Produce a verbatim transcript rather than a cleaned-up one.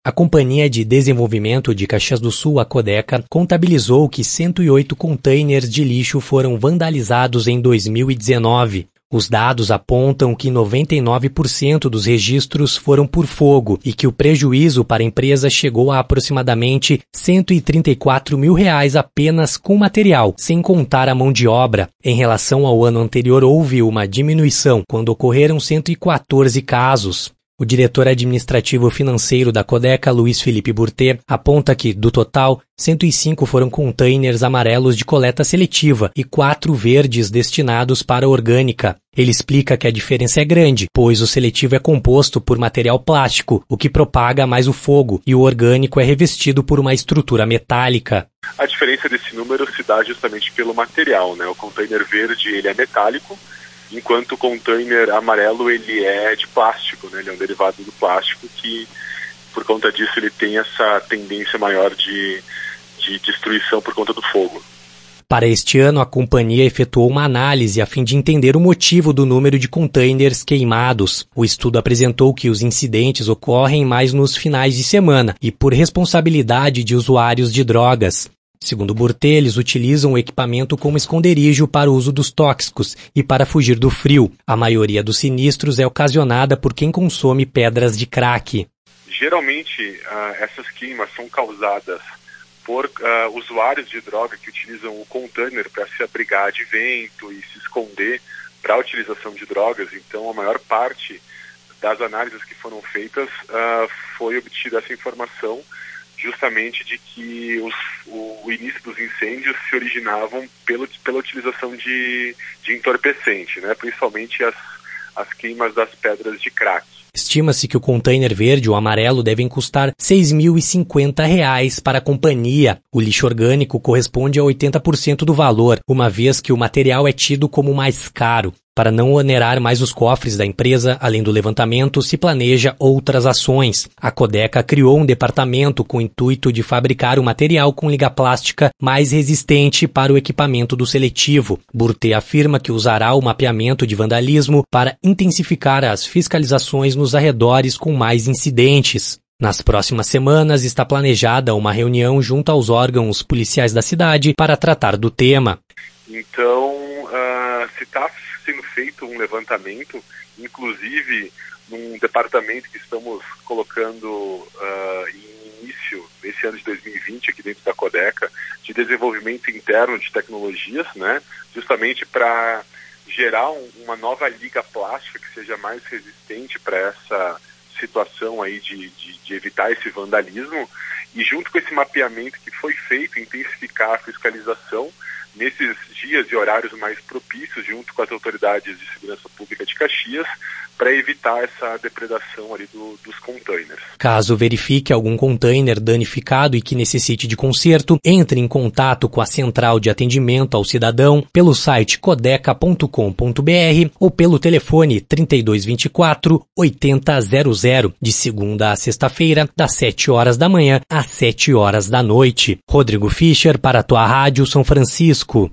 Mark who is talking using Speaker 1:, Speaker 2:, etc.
Speaker 1: A Companhia de Desenvolvimento de Caxias do Sul, a Codeca, contabilizou que cento e oito containers de lixo foram vandalizados em dois mil e dezenove. Os dados apontam que noventa e nove por cento dos registros foram por fogo e que o prejuízo para a empresa chegou a aproximadamente cento e trinta e quatro mil reais apenas com material, sem contar a mão de obra. Em relação ao ano anterior, houve uma diminuição, quando ocorreram cento e quatorze casos. O diretor administrativo financeiro da Codeca, Luiz Felipe Burtê, aponta que, do total, cento e cinco foram containers amarelos de coleta seletiva e quatro verdes destinados para orgânica. Ele explica que a diferença é grande, pois o seletivo é composto por material plástico, o que propaga mais o fogo, e o orgânico é revestido por uma estrutura metálica.
Speaker 2: A diferença desse número se dá justamente pelo material, né? O container verde ele é metálico, enquanto o container amarelo ele é de plástico, né? Ele é um derivado do plástico que, por conta disso, ele tem essa tendência maior de, de destruição por conta do fogo.
Speaker 1: Para este ano, a companhia efetuou uma análise a fim de entender o motivo do número de containers queimados. O estudo apresentou que os incidentes ocorrem mais nos finais de semana e por responsabilidade de usuários de drogas. Segundo Burtê, eles utilizam o equipamento como esconderijo para o uso dos tóxicos e para fugir do frio. A maioria dos sinistros é ocasionada por quem consome pedras de crack.
Speaker 2: Geralmente, uh, essas queimas são causadas por uh, usuários de droga que utilizam o container para se abrigar de vento e se esconder para a utilização de drogas. Então, a maior parte das análises que foram feitas uh, foi obtida essa informação justamente de que os, o, o início dos incêndios se originavam pelo, pela utilização de, de entorpecente, né? Principalmente as, as queimas das pedras de crack.
Speaker 1: Estima-se que o container verde ou amarelo devem custar seis mil e cinquenta reais para a companhia. O lixo orgânico corresponde a oitenta por cento do valor, uma vez que o material é tido como mais caro. Para não onerar mais os cofres da empresa, além do levantamento, se planeja outras ações. A Codeca criou um departamento com o intuito de fabricar um material com liga plástica mais resistente para o equipamento do seletivo. Burtê afirma que usará o mapeamento de vandalismo para intensificar as fiscalizações nos arredores com mais incidentes. Nas próximas semanas está planejada uma reunião junto aos órgãos policiais da cidade para tratar do tema.
Speaker 2: Então, uh, se está sendo feito um levantamento, inclusive num departamento que estamos colocando uh, em início, nesse ano de dois mil e vinte, aqui dentro da Codeca, de desenvolvimento interno de tecnologias, né, justamente para gerar um, uma nova liga plástica que seja mais resistente para essa situação aí de, de, de evitar esse vandalismo, e junto com esse mapeamento que foi feito, intensificar a fiscalização nesses dias e horários mais propícios, junto com as autoridades de segurança pública de Caxias, para evitar essa depredação ali do, dos containers.
Speaker 1: Caso verifique algum container danificado e que necessite de conserto, entre em contato com a Central de Atendimento ao Cidadão pelo site codeca ponto com ponto b r ou pelo telefone trinta e dois vinte e quatro, oitenta zero zero, de segunda a sexta-feira, das sete horas da manhã às sete horas da noite. Rodrigo Fischer, para a tua Rádio São Francisco.